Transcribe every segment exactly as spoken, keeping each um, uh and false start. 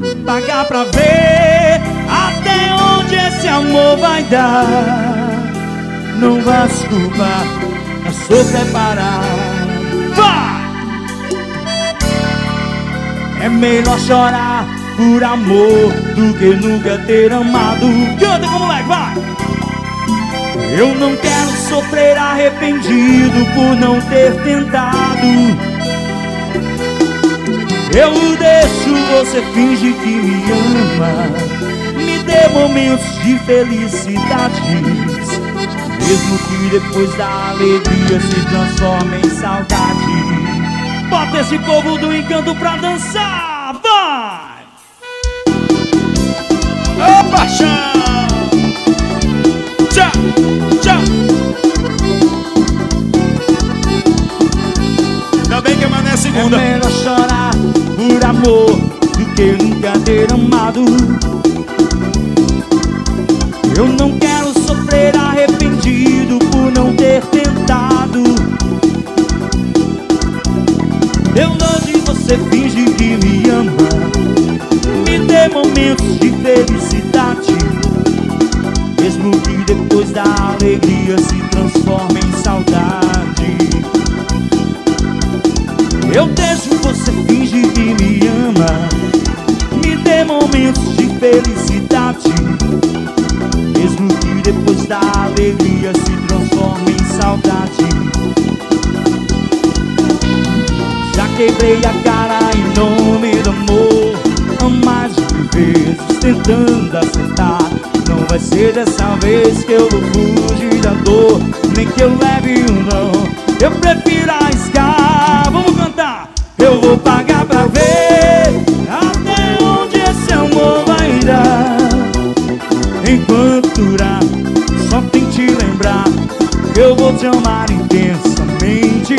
pagar pra ver até onde esse amor vai dar. Não vá se culpar, eu sou preparado. Vai! É melhor chorar por amor do que nunca ter amado. Canta como moleque, vai! Eu não quero sofrer arrependido por não ter tentado. Eu deixo você fingir que me ama, me dê momentos de felicidade, mesmo que depois da alegria se transforme em saudade. Bota esse povo do encanto pra dançar, vai! Ô paixão! Tchau, tchau! Ainda bem que amanhã é segunda. É melhor chorar por amor do que nunca ter amado. Eu não quero sofrer arrependido por não ter tentado. Eu longe você finge que me ama, me dê momentos de felicidade, mesmo que depois da alegria se transforme em saudade. Eu deixo você fingir que me ama, me dê momentos de felicidade, mesmo que depois da alegria se transforme em saudade. Já quebrei a cara em nome do amor, mais de mil vezes tentando acertar. Não vai ser dessa vez que eu vou fugir da dor, nem que eu leve um não. Eu prefiro arriscar, vamos cantar. Eu vou pagar pra ver até onde esse amor vai dar. Enquanto durar, só tente lembrar que eu vou te amar intensamente.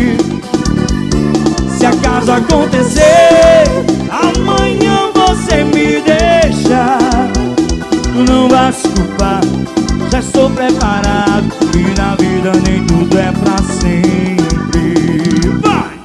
Se acaso acontecer amanhã você me deixa, tu não vai se culpar, já estou preparado. E na vida nem tudo é pra sempre. Vai!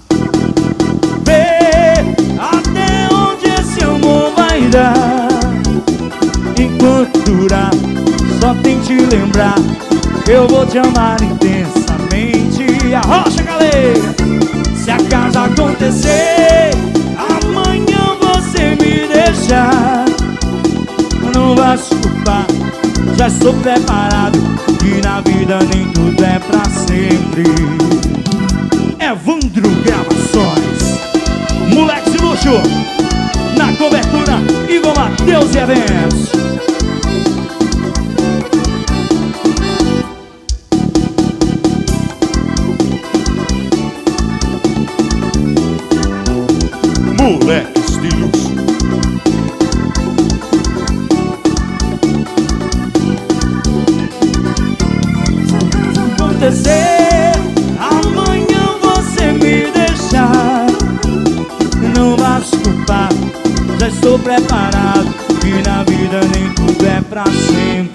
Vê até onde esse amor vai dar. Enquanto durar, só tente lembrar que eu vou te amar intensamente. Arrocha, galera! Se acaso acontecer amanhã você me deixar, não vai se culpar, já estou preparado. E na vida nem tudo é pra sempre. Evandro Gravações, moleque de luxo, na cobertura Igor Mateus e Eventos. Moleques de luxo. Acontecer amanhã você me deixar, não vai se culpar, já estou preparado. E na vida nem tudo é pra sempre.